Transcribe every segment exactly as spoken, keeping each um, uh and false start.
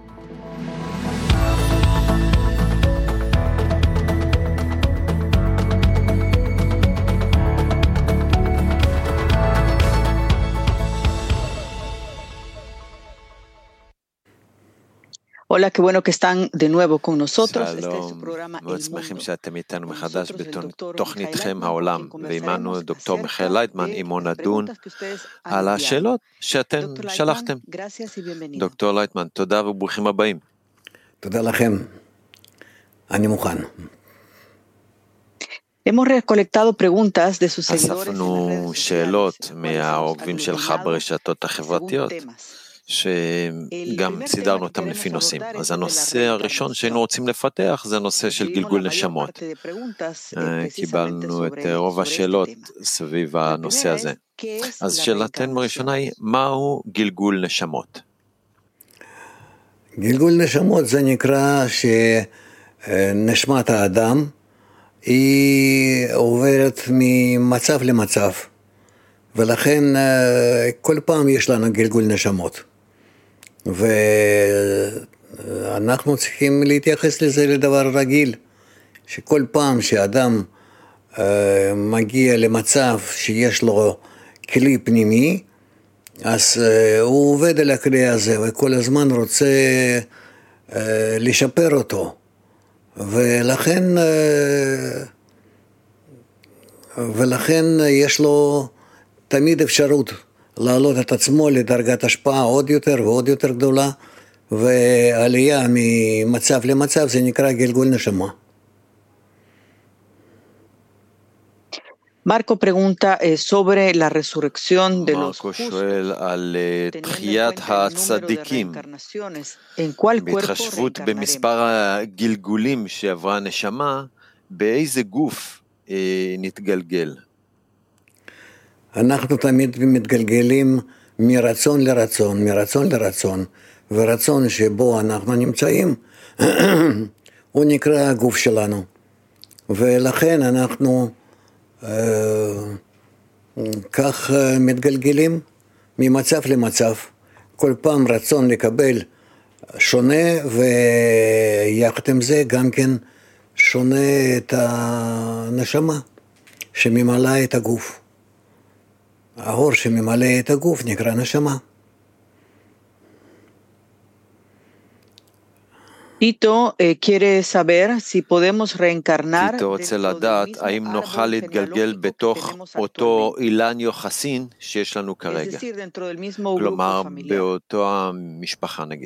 Hola, qué bueno que están de nuevo con nosotros. Este es su שלום, programa מאוד El שמחים Mundo. שאתם איתנו Con מחדש nosotros el doctor בתוכניתכם Mijail העולם, Leitman, ועימנו conversaremos דוקטור מיכאל acerca לייטמן, de עמו las נדון preguntas que ustedes han על enviado. השאלות שאתם Doctor Leitman, שלחתם. gracias y bienvenido. דוקטור לייטמן, תודה וברוכים הבאים. תודה לכם. אני מוכן. Hemos recolectado preguntas de sus seguidores en las אספנו redes שאלות sociales, מהעוקבים שלך ברשתות החברתיות, שגם סידרנו אותם לפי נושאים. אז הנושא הראשון שהיינו רוצים לפתח זה הנושא של גלגול נשמות. קיבלנו את רוב השאלות סביב הנושא הזה. אז שאלתנו הראשונה היא, מהו גלגול נשמות? גלגול נשמות זה נקרא שנשמת האדם היא עוברת ממצב למצב, ולכן כל פעם יש לנו גלגול נשמות. ואנחנו צריכים להתייחס לזה לדבר רגיל, שכל פעם שאדם מגיע למצב שיש לו כלי פנימי, אז הוא עובד על הכלי הזה וכל הזמן רוצה לשפר אותו. ולכן ולכן יש לו תמיד אפשרות להעלות את עצמו לדרגת השפעה עוד יותר ועוד יותר גדולה, ועלייה ממצב למצב זה נקרא גלגול נשמה. Marco pregunta eh, sobre la resurrección de los מרקו justos, שואל על teniendo en תחיית cuenta el número de הצדיקים, reencarnaciones. ¿En cuál cuerpo בהתחשבות reencarnaremos? במספר הגלגולים שעברה הנשמה, באיזה גוף אה, נתגלגל? אנחנו תמיד מתגלגלים מרצון לרצון, מרצון לרצון, ורצון שבו אנחנו נמצאים, הוא נקרא הגוף שלנו. ולכן אנחנו אה, כך מתגלגלים ממצב למצב, כל פעם רצון לקבל שונה, ויחד עם זה גם כן שונה את הנשמה שממלאה את הגוף. האור שממלא את הגוף נקרא נשמה. Tito eh, quiere saber si podemos reencarnar טיטו רוצה dentro del לדעת mismo האם נוכל árbol להתגלגל genealógico que בתוך tenemos אותו actualmente. אילן יוחסין שיש לנו Es כרגע, decir, dentro del mismo grupo כלומר familiar. באותו המשפחה נגיד.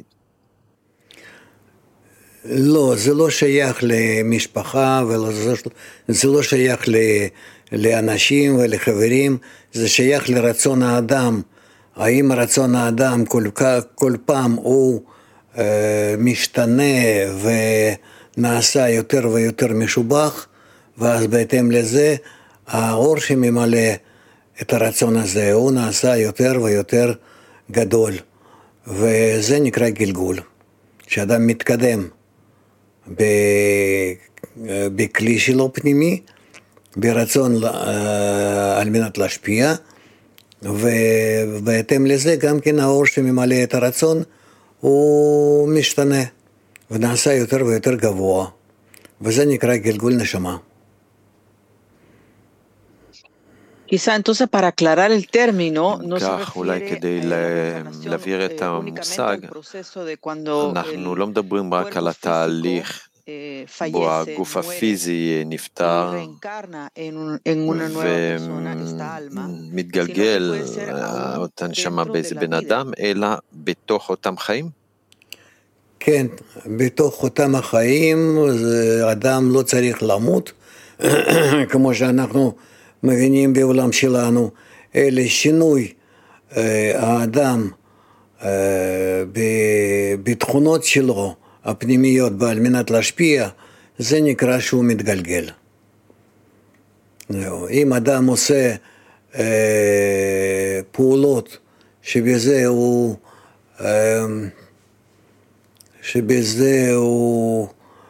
לא, זה לא שייך למשפחה, וזה לא שייך לאנשים ולחברים, זה שייך לרצון האדם. האם רצון האדם כל, כל פעם הוא אה, משתנה ונעשה יותר ויותר משובח, ואז בהתאם לזה האור שממלא את הרצון הזה הוא נעשה יותר ויותר גדול, וזה נקרא גלגול, שאדם מתקדם בכלי שלו פנימי, ברצון על מנת להשפיע, ובהתאם לזה גם כן האור שממלא את הרצון הוא משתנה ונעשה יותר ויותר גבוה, וזה נקרא גלגול נשמה. Quizá entonces para aclarar el término no se כך, אולי refiere כדי a la reencarnación להבהיר את eh, המושג, únicamente al proceso de cuando אנחנו el לא מדברים רק על cuerpo התהליך físico eh, בו fallece, הגוף muere הפיזי y נפטר reencarna en, un, en una nueva persona, esta alma, sino que ומתגלגל puede ser aún אותה נשמה dentro de באיזה la בן vida. אדם, אלא בתוך אותם חיים. כן, בתוך אותם החיים, אדם לא צריך למות, כמו שאנחנו מבינים בעולם שלנו, אלא שינוי האדם בתכונות שלו, הפנימיות, על מנת להשפיע, זה נקרא שהוא מתגלגל. אם אדם עושה פעולות שבזה הוא שבזה הוא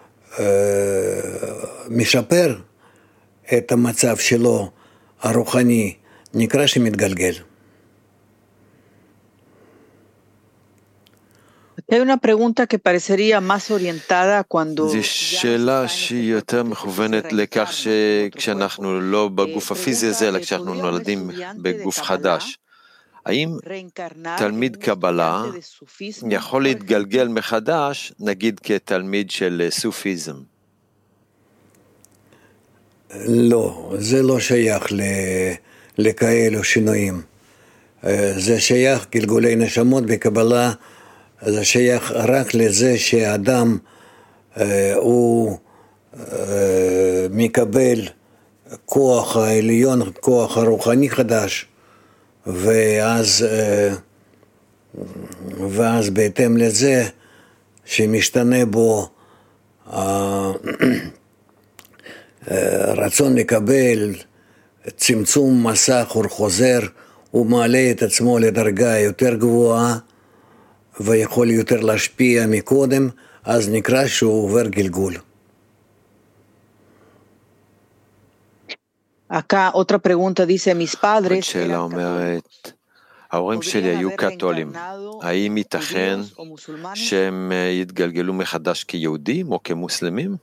משפר את המצב שלו הרוחני, נקרא שמתגלגל. Hay una pregunta que parecería más orientada cuando זו שאלה שהיא יותר מכוונת לכך שכשאנחנו לא בגוף הפיזי הזה, אלא כשאנחנו נולדים בגוף חדש. האם תלמיד קבלה יכול להתגלגל מחדש, נגיד כתלמיד של סופיזם? לא, זה לא שייך לכאלו שינויים. זה שייך גלגולי נשמות בקבלה, זה שייך רק לזה שהאדם הוא מקבל כוח העליון, כוח הרוחני חדש, ואז, ואז בהתאם לזה שמשתנה בו רצון לקבל, צמצום מסך הוא חוזר, הוא מעלה את עצמו לדרגה יותר גבוהה ויכול יותר להשפיע מקודם, אז נקרא שהוא עובר גלגול. Acá otra pregunta dice, mis padres שאלה אומרת, ההורים שלי היו קתולים, האם ייתכן שהם יתגלגלו מחדש כיהודים או כמוסלמים?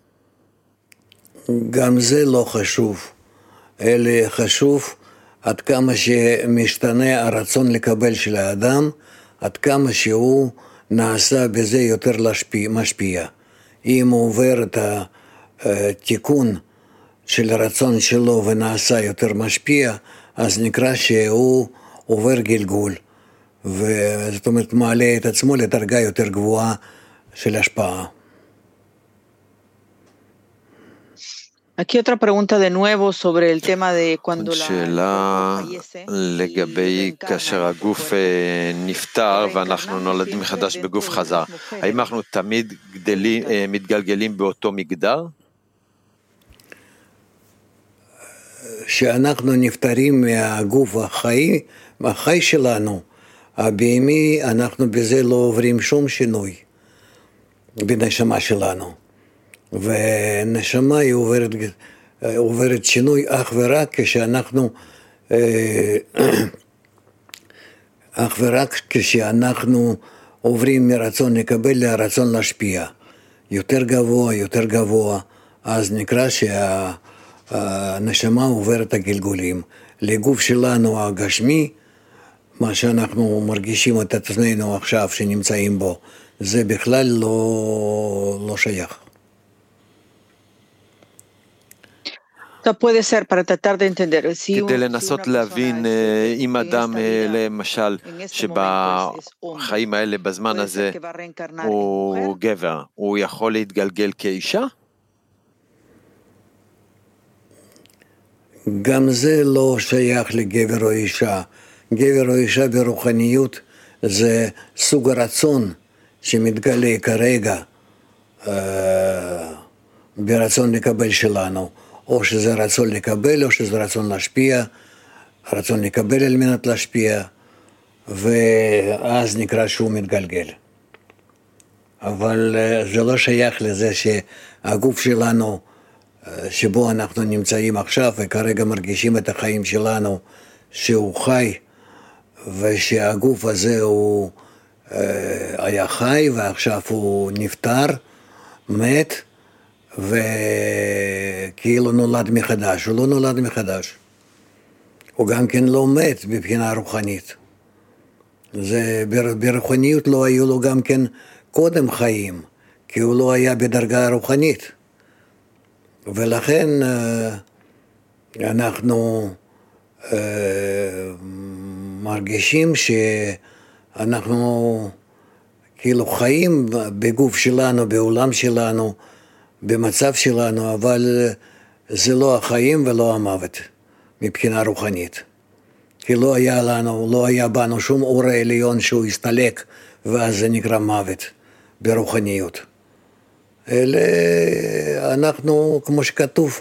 גם זה לא חשוב, אלא חשוב עד כמה שמשתנה הרצון לקבל של האדם, עד כמה שהוא נעשה בזה יותר משפיע. אם הוא עובר את התיקון של הרצון שלו ונעשה יותר משפיע, אז נקרא שהוא עובר גלגול, וזאת אומרת מעלה את עצמו לדרגה יותר גבוהה של השפעה. Aquí otra pregunta de nuevo sobre el tema de cuando la שאלה לגבי כאשר הגוף נפטר ואנחנו נולדים מחדש בגוף חזר. האם אנחנו תמיד גדלים, מתגלגלים באותו מגדר? שאנחנו נפטרים מהגוף החי, החי שלנו, הבהמי, אנחנו בזה לא עוברים שום שינוי בנשמה שלנו. ונשמה היא עוברת, עוברת שינוי אך ורק כשאנחנו, אך ורק כשאנחנו עוברים מרצון לקבל לרצון להשפיע. יותר גבוה, יותר גבוה, אז נקרא שהנשמה עוברת הגלגולים. לגוף שלנו הגשמי, מה שאנחנו מרגישים את עצמנו עכשיו שנמצאים בו, זה בכלל לא, לא שייך. puede ser para tratar de entender. כדי לנסות להבין אם אדם למשל שבחיים האלה בזמן הזה הוא גבר, הוא יכול להתגלגל כאישה? גם זה לא שייך לגבר או אישה. גבר או אישה ברוחניות זה סוג הרצון שמתגלה כרגע ברצון לקבל שלנו. או שזה רצון לקבל, או שזה רצון להשפיע, רצון לקבל על מנת להשפיע, ואז נקרא שהוא מתגלגל. אבל זה לא שייך לזה שהגוף שלנו, שבו אנחנו נמצאים עכשיו, וכרגע מרגישים את החיים שלנו, שהוא חי, ושהגוף הזה הוא היה חי, ועכשיו הוא נפטר, מת, וכאילו נולד מחדש. הוא לא נולד מחדש. הוא גם כן לא מת מבחינה רוחנית. זה, ברוחניות לא היו לו גם כן קודם חיים, כי הוא לא היה בדרגה רוחנית. ולכן אנחנו מרגישים שאנחנו כאילו חיים בגוף שלנו, בעולם שלנו, במצב שלנו, אבל זה לא החיים ולא המוות מבחינה רוחנית. כי לא היה לנו, לא היה בנו שום אור העליון שהוא הסתלק, ואז זה נקרא מוות ברוחניות. אלה אנחנו, כמו שכתוב,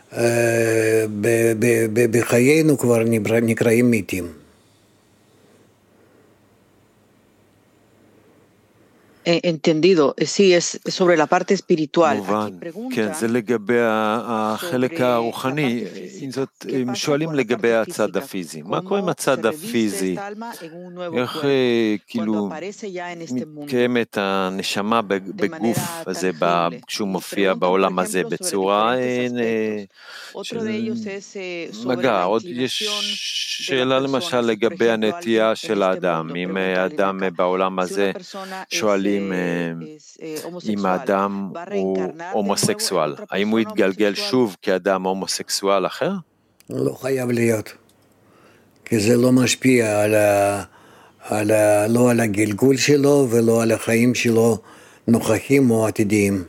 בחיינו כבר נקראים מתים. entendido. Sí, es sobre la parte espiritual. מובן, כן, זה לגבי החלק הרוחני. אם זאת, הם שואלים לגבי הצד הפיזי. מה קורה עם הצד הפיזי? איך כאילו מתקיימת הנשמה בגוף הזה, כשהוא מופיע בעולם הזה, בצורה של מגע? עוד יש שאלה למשל לגבי הנטייה של האדם. אם האדם בעולם הזה שואלים אם האדם הוא הומוסקסואל, האם הוא יתגלגל שוב כאדם הומוסקסואל אחר? לא חייב להיות, כי זה לא משפיע על ה... על ה... לא על הגלגול שלו ולא על החיים שלו נוכחים או עתידיים.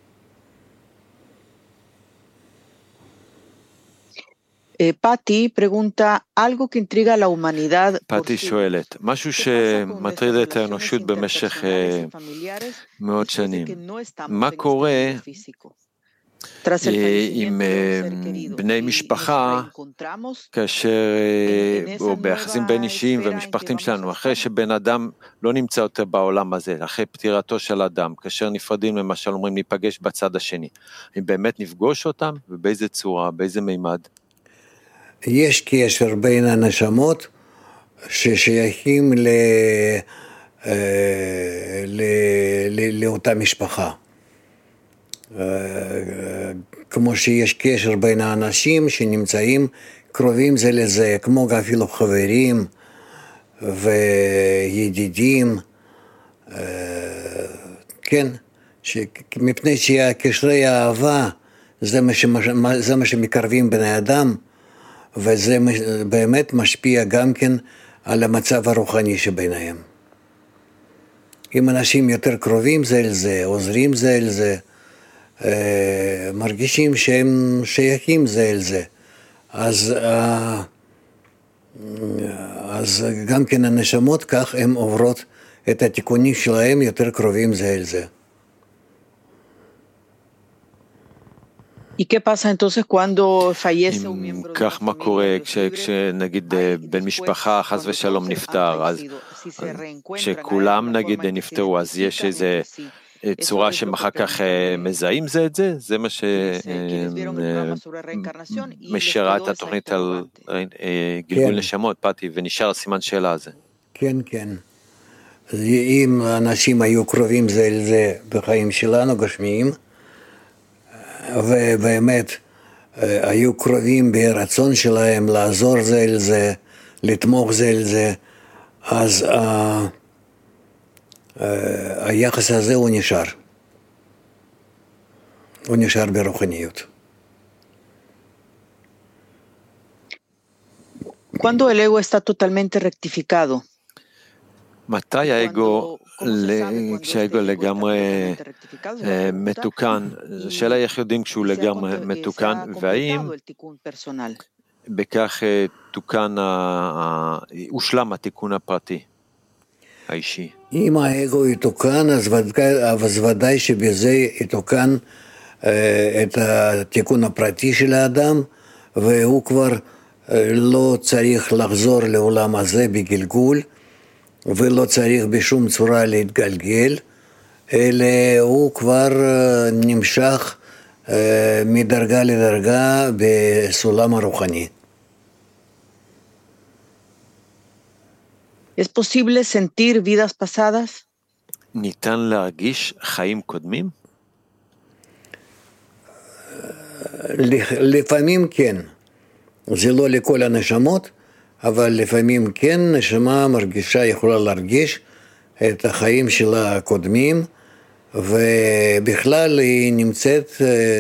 פאטי pregunta algo que intriga a la humanidad. פאטי שואלת, משהו שמטריד את האנושות במשך מאות שנים. מה קורה עם בני משפחה, כאשר, או ביחסים בין אישיים ומשפחתיים שלנו, אחרי שבן אדם לא נמצא יותר בעולם הזה, אחרי פטירתו של אדם, כאשר נפרדים למשל אומרים ניפגש בצד השני, אם באמת נפגוש אותם, ובאיזה צורה, באיזה מימד? יש קשר בין הנשמות ששייכים ל... ל... ל... לאותה משפחה. כמו שיש קשר בין האנשים שנמצאים קרובים זה לזה, כמו אפילו חברים וידידים, כן, מפני שקשרי האהבה זה מה, זה מה שמקרבים בני אדם, וזה באמת משפיע גם כן על המצב הרוחני שביניהם. אם אנשים יותר קרובים זה אל זה, עוזרים זה אל זה, מרגישים שהם שייכים זה אל זה, אז, אז גם כן הנשמות כך הן עוברות את התיקונים שלהם יותר קרובים זה אל זה. ¿Y qué pasa entonces cuando fallece un miembro? כך מה קורה כשנגיד בן משפחה חס ושלום נפטר, אז כשכולם נגיד נפטרו, אז יש איזה צורה שאחר כך מזהים זה את זה? זה מה שמשארה את התוכנית על גלגול נשמות, פאטי, ונשאר סימן שאלה הזה. כן, כן. אם אנשים היו קרובים זה אל זה בחיים שלנו גשמיים, ובאמת היו קרובים ברצון שלהם לעזור זה אל זה, לתמוך זה אל זה, אז ה... היחס הזה הוא נשאר. הוא נשאר ברוחניות. Cuando el ego está totalmente rectificado. מתי האגו, כשהאגו לגמרי מתוקן, השאלה איך יודעים כשהוא לגמרי מתוקן, והאם בכך תוקן, הושלם התיקון הפרטי, האישי. אם האגו יתוקן, אז ודאי, אז ודאי שבזה יתוקן את התיקון הפרטי של האדם, והוא כבר לא צריך לחזור לעולם הזה בגלגול, ולא צריך בשום צורה להתגלגל, אלא הוא כבר נמשך מדרגה לדרגה בסולם הרוחני. ¿Es posible sentir vidas pasadas? ניתן להרגיש חיים קודמים? לפעמים כן. זה לא לכל הנשמות, אבל לפעמים כן, נשמה מרגישה, יכולה להרגיש את החיים שלה הקודמים, ובכלל היא נמצאת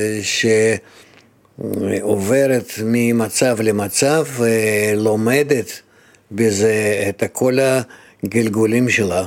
שעוברת ממצב למצב, ולומדת בזה את כל הגלגולים שלה.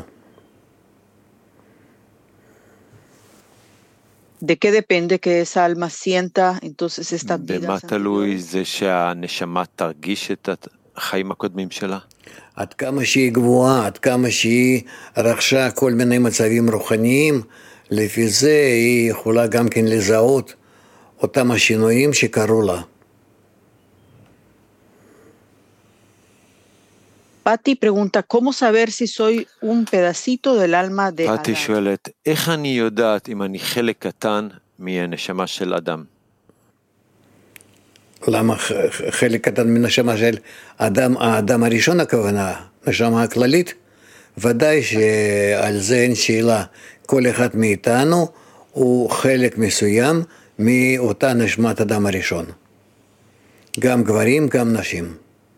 ¿De qué depende que esa alma sienta entonces esta vida? במה תלוי זה שהנשמה תרגיש את החיים הקודמים שלה? עד כמה שהיא גבוהה, עד כמה שהיא רכשה כל מיני מצבים רוחניים, לפי זה היא יכולה גם כן לזהות אותם השינויים שקרו לה. Patti pregunta, ¿cómo saber si soy un pedacito del alma de Adán? פתי שואלת, איך אני יודעת אם אני חלק קטן מהנשמה של אדם? למה חלק קטן מהנשמה של אדם, האדם הראשון הכוונה, נשמה הכללית? ודאי שעל זה אין שאלה, כל אחד מאיתנו הוא חלק מסוים מאותה נשמת אדם הראשון. גם גברים, גם נשים.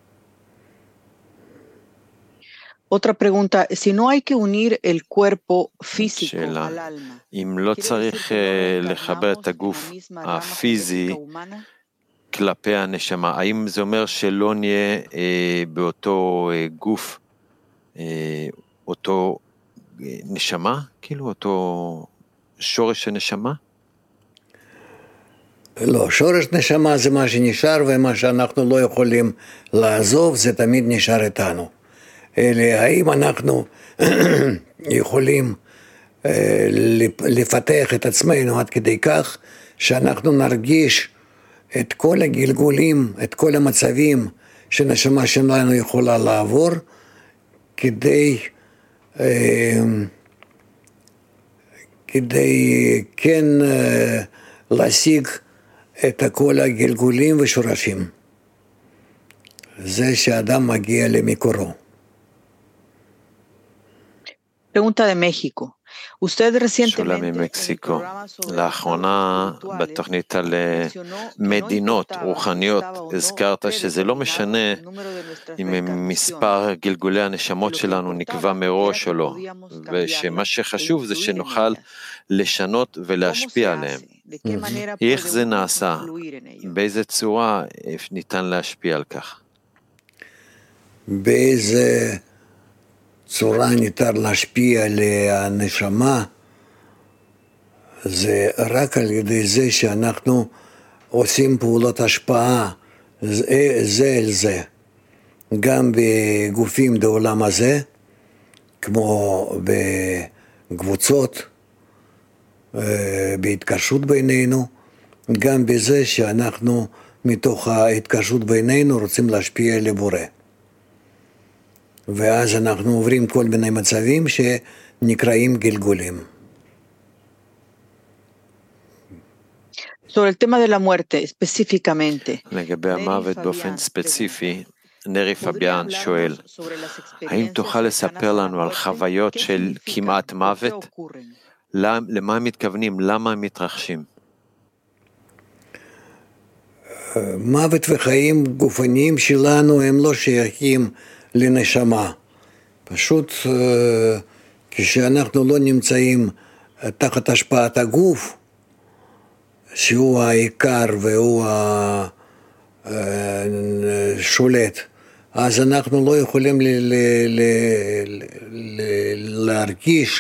Otra pregunta, si no hay que unir el cuerpo físico שאלה, al alma, אם לא צריך לחבר את הגוף הפיזי כלפי הנשמה, האם זה אומר שלא נהיה אה, באותו אה, גוף, אה, אותו אה, נשמה, כאילו אותו שורש הנשמה? לא, שורש נשמה זה מה שנשאר, ומה שאנחנו לא יכולים לעזוב זה תמיד נשאר איתנו. אלא האם אנחנו יכולים אה, לפתח את עצמנו עד כדי כך שאנחנו נרגיש את כל הגלגולים, את כל המצבים שנשמה שלנו יכולה לעבור, כדי, אה, כדי כן אה, להשיג את כל הגלגולים ושורשים. זה שאדם מגיע למקורו. Pregunta de México. Usted שאלה recientemente ממקסיקו. לאחרונה בתוכנית על מדינות רוחניות הזכרת שזה לא משנה אם מספר גלגולי הנשמות שלנו נקבע מראש או לא, ושמה שחשוב זה שנוכל לשנות ולהשפיע עליהם. איך זה נעשה? באיזה צורה ניתן להשפיע על כך? באיזה צורה ניתן להשפיע על הנשמה? זה רק על ידי זה שאנחנו עושים פעולות השפעה זה, זה אל זה, גם בגופים בעולם הזה, כמו בקבוצות, בהתקשרות בינינו, גם בזה שאנחנו מתוך ההתקשרות בינינו רוצים להשפיע לבורא. ואז אנחנו עוברים כל מיני מצבים שנקראים גלגולים. Sobre el tema de la muerte, específicamente. לגבי המוות באופן ספציפי, נרי פביאן שואל, האם תוכל לספר לנו על חוויות של כמעט מוות? למה הם מתכוונים? למה הם מתרחשים? מוות וחיים גופניים שלנו הם לא שייכים לנשמה. פשוט כשאנחנו לא נמצאים תחת השפעת הגוף, שהוא העיקר והוא השולט, אז אנחנו לא יכולים ל- ל- ל- ל- להרגיש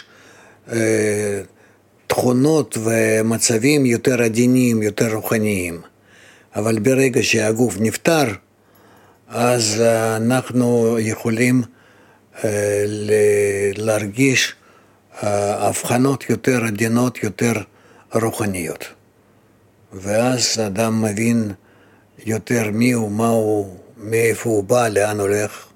תכונות ומצבים יותר עדינים, יותר רוחניים. אבל ברגע שהגוף נפטר, אז אנחנו יכולים להרגיש הבחנות יותר עדינות, יותר רוחניות. ואז אדם מבין יותר מי הוא, מה הוא, מאיפה הוא בא, לאן הולך.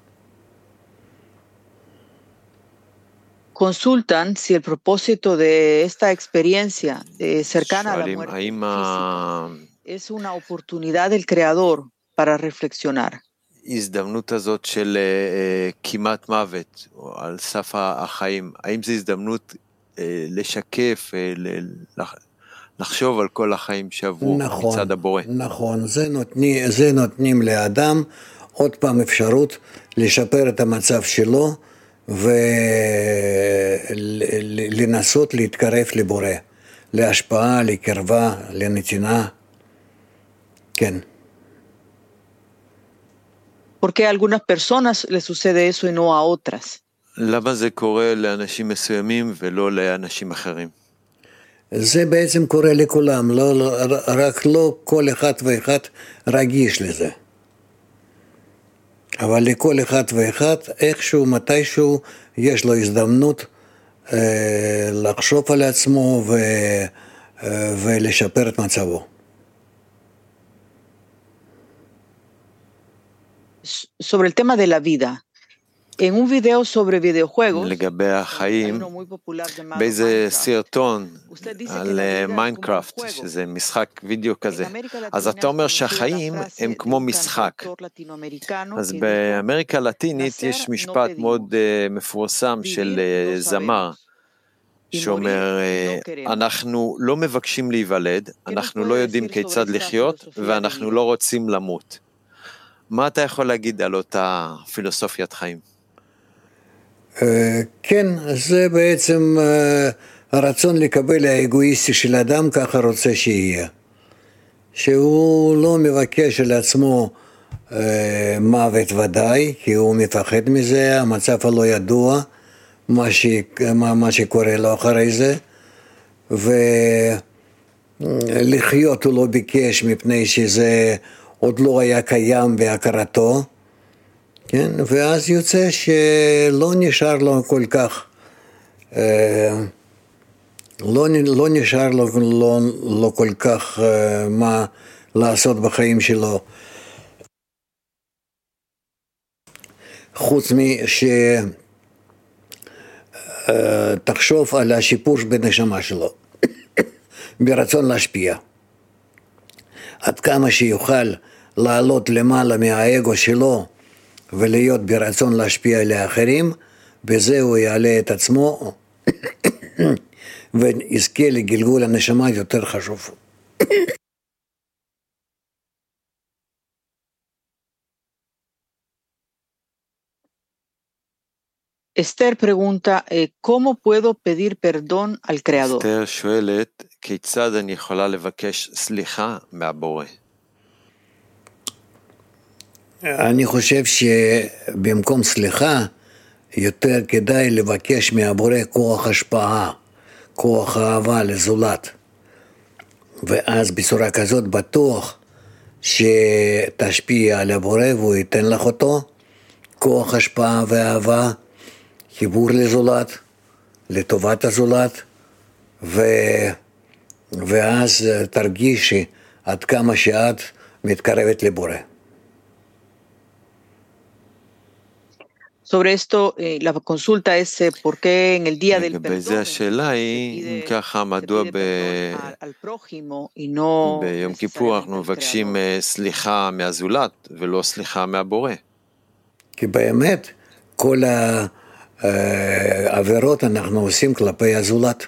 Consultan si el propósito de esta experiencia eh, cercana a la muerte física es una oportunidad del Creador para reflexionar. הזדמנות הזאת של כמעט מוות, או על סף החיים, האם זו הזדמנות לשקף, לחשוב על כל החיים שעברו נכון, מצד הבורא? נכון, זה נותנים, זה נותנים לאדם עוד פעם אפשרות לשפר את המצב שלו, ולנסות להתקרב לבורא, להשפעה, לקרבה, לנתינה, כן. ¿Por qué a algunas personas les sucede eso y no a otras? למה זה קורה לאנשים מסוימים ולא לאנשים אחרים? זה בעצם קורה לכולם, לא, לא, רק לא כל אחד ואחד רגיש לזה. אבל לכל אחד ואחד, איכשהו, מתישהו, יש לו הזדמנות אה, לחשוב על עצמו ו, אה, ולשפר את מצבו. Sobre el tema de la vida, En un video sobre videojuegos, לגבי החיים, באיזה סרטון על מיינקראפט, שזה משחק וידאו כזה, אז אתה אומר שהחיים הם כמו משחק. אז באמריקה הלטינית יש משפט מאוד מפורסם של זמר, שאומר, אנחנו לא מבקשים להיוולד, אנחנו לא יודעים כיצד לחיות, ואנחנו לא רוצים למות. מה אתה יכול להגיד על אותה פילוסופיית חיים? כן, זה בעצם הרצון לקבל האגואיסטי של האדם, ככה רוצה שיהיה. שהוא לא מבקש לעצמו מוות ודאי, כי הוא מפחד מזה, המצב הלא ידוע, מה, ש... מה שקורה לו אחרי זה, ולחיות הוא לא ביקש מפני שזה עוד לא היה קיים בהכרתו, כן? ואז יוצא שלא נשאר לו כל כך, לא, לא נשאר לו לא, לא כל כך מה לעשות בחיים שלו, חוץ מש... תחשוב על השיפוש בנשמה שלו, ברצון להשפיע. עד כמה שיוכל לעלות למעלה מהאגו שלו, ולהיות ברצון להשפיע לאחרים, בזה הוא יעלה את עצמו, ויזכה לגלגול הנשמה יותר חשוב. Esther pregunta, eh, ¿cómo puedo pedir perdón al Creador? Esther שואלת, כיצד אני יכולה לבקש סליחה מהבורא? אני חושב שבמקום סליחה, יותר כדאי לבקש מהבורא כוח השפעה, כוח אהבה לזולת. ואז בצורה כזאת בטוח שתשפיע על הבורא והוא ייתן לך אותו, כוח השפעה ואהבה, חיבור לזולת, לטובת הזולת, ו... ואז תרגישי עד כמה שאת מתקרבת לבורא. Sobre esto, eh, la consulta es eh, por qué en el día del perdón se pide, ככה, מדוע ב... al prójimo y no ביום כיפור אנחנו מבקשים סליחה מהזולת ולא סליחה מהבורא. כי באמת כל העבירות אנחנו עושים כלפי הזולת.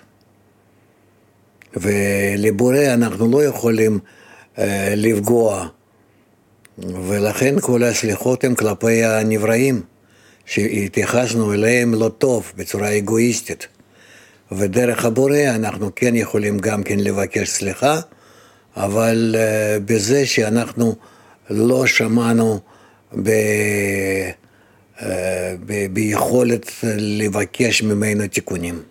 ולבורא אנחנו לא יכולים לפגוע. ולכן כל הסליחות הם כלפי הנבראים. שהתייחסנו אליהם לא טוב, בצורה אגואיסטית. ודרך הבורא אנחנו כן יכולים גם כן לבקש סליחה, אבל uh, בזה שאנחנו לא שמענו ב, uh, ב, ביכולת לבקש ממנו תיקונים.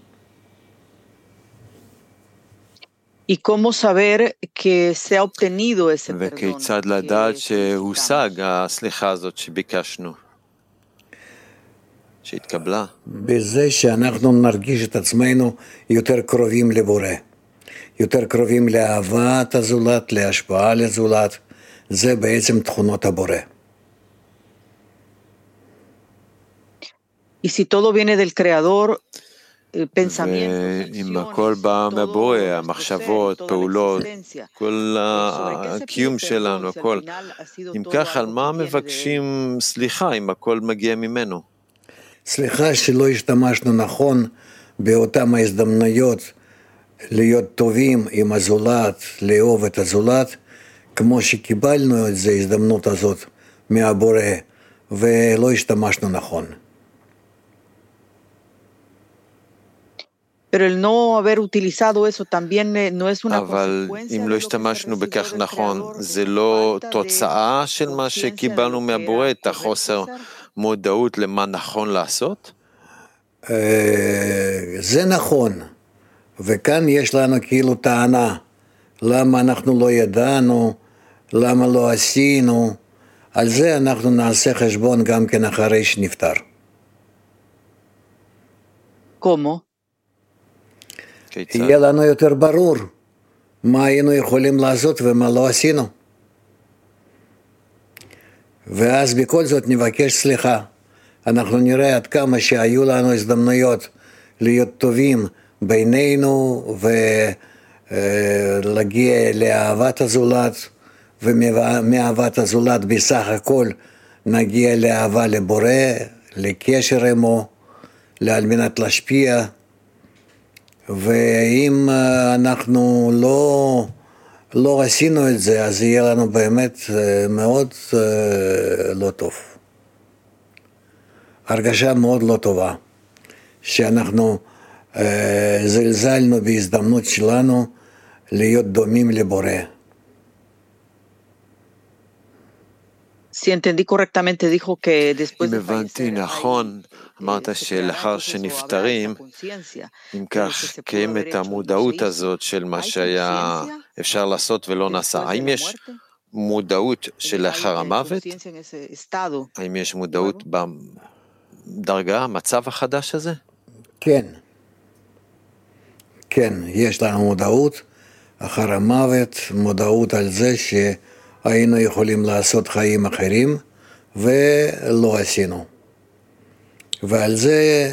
¿Y cómo saber que se ha obtenido ese perdón? וכיצד לדעת שהושג הסליחה הזאת שביקשנו? שהתקבלה. בזה שאנחנו נרגיש את עצמנו יותר קרובים לבורא, יותר קרובים לאהבת הזולת, להשפעה לזולת, זה בעצם תכונות הבורא. Y si todo viene del creador, pensamientos, אם הכל בא מהבורא, המחשבות, פעולות, כל הקיום שלנו, הכל. אם כך, על מה מבקשים סליחה אם הכל מגיע ממנו? סליחה שלא השתמשנו נכון באותם ההזדמנויות להיות טובים עם הזולת, לאהוב את הזולת, כמו שקיבלנו את זה, ההזדמנות הזאת מהבורא, ולא השתמשנו נכון. Pero el no haber utilizado eso también no es una אבל אם לא השתמשנו בכך נכון, זה לא תוצאה של מה שקיבלנו מהבורא, את החוסר מודעות למה נכון לעשות? זה נכון, וכאן יש לנו כאילו טענה, למה אנחנו לא ידענו, למה לא עשינו, על זה אנחנו נעשה חשבון גם כן אחרי שנפטר. כמו? יהיה לנו יותר ברור מה היינו יכולים לעשות ומה לא עשינו. ואז בכל זאת נבקש סליחה, אנחנו נראה עד כמה שהיו לנו הזדמנויות להיות טובים בינינו ולהגיע לאהבת הזולת, ומאהבת הזולת בסך הכל נגיע לאהבה לבורא, לקשר עמו, על מנת להשפיע. ואם אנחנו לא, לא עשינו את זה, אז יהיה לנו באמת מאוד לא טוב. הרגשה מאוד לא טובה, שאנחנו זלזלנו בהזדמנות שלנו להיות דומים לבורא. Si entendí correctamente, dijo que después אם הבנתי נכון, אמרת שלאחר שנפטרים, אם כך קיימת המודעות הזאת של מה שהיה אפשר לעשות ולא נעשה. האם יש מודעות שלאחר המוות? האם יש מודעות בדרגה, המצב החדש הזה? כן. כן, יש לנו מודעות אחר המוות, מודעות על זה שהיינו יכולים לעשות חיים אחרים ולא עשינו. ועל זה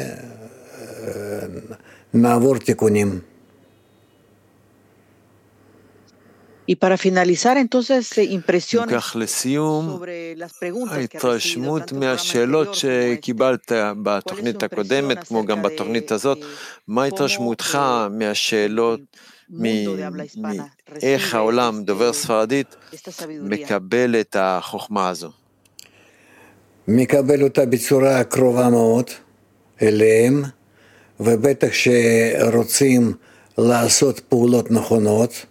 נעבור תיקונים. Y para finalizar, entonces, impresiones כך לסיום, ההתרשמות מהשאלות שקיבלת בתוכנית הקודמת, כמו גם בתוכנית הזאת, מה התרשמותך מהשאלות, מאיך העולם דובר ספרדית מקבל את החוכמה הזו? מקבל אותה בצורה קרובה מאוד אליהם, ובטח שרוצים לעשות פעולות נכונות,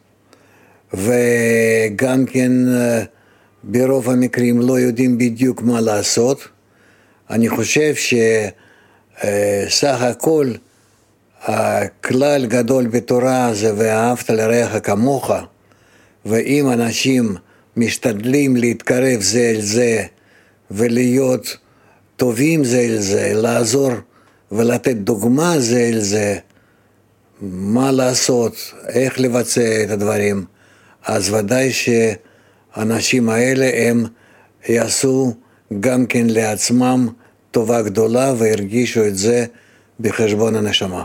וגם כן ברוב המקרים לא יודעים בדיוק מה לעשות. אני חושב שסך הכל הכלל גדול בתורה זה ואהבת לרעך כמוך, ואם אנשים משתדלים להתקרב זה אל זה ולהיות טובים זה אל זה, לעזור ולתת דוגמה זה אל זה, מה לעשות, איך לבצע את הדברים, אז ודאי שהאנשים האלה הם יעשו גם כן לעצמם טובה גדולה והרגישו את זה בחשבון הנשמה.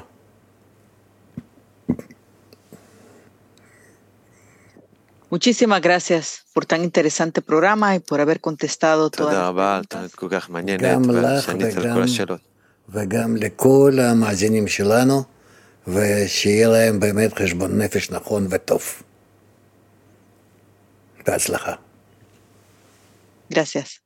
Muchísimas gracias por tan interesante programa y por haber contestado todas las preguntas. גם לך וגם, וגם לכל המאזינים שלנו, ושיהיה להם באמת חשבון נפש נכון וטוב. בהצלחה. Gracias.